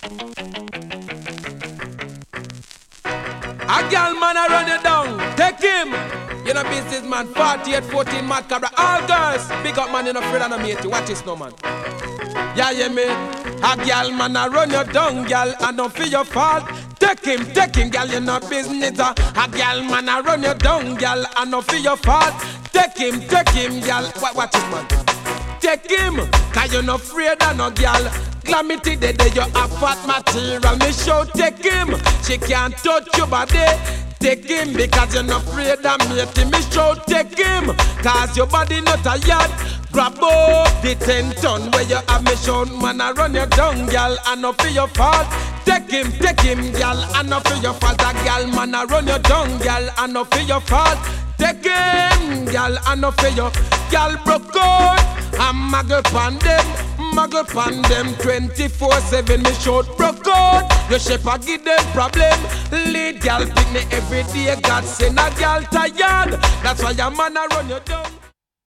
A gal man a run you down, take him. You know business man, 48, 14 mad cabra. All girls, big up man, you know afraid of no mate. Watch this no man. Yeah, yeah, me. A gal man a run you down, gal, and don't feel your fault. Take him, gal, you know business. A gal man a run you down, gal, and don't feel your fault. Take him, gal. Watch this man. Take him, cause you no afraid of no gal. Calamity day you have fat material. Me show take him, she can't touch your body. Take him because you're not afraid of me. Me show take him, cause your body not tired. Grab up the 10 ton where you have me show. Man I run you down, gal, and not for your fault. Take him, gal, and not for your fault. A gal man I run you down, gal, and not for your fault. Take him, gal, and not for your. Gal broke out, and muggle pan them. Muggle pan them 24/7. Me short broke out. Your shepherd give them problem. Lead gal pick me every day. God send a gal tired. That's why your man a run you down.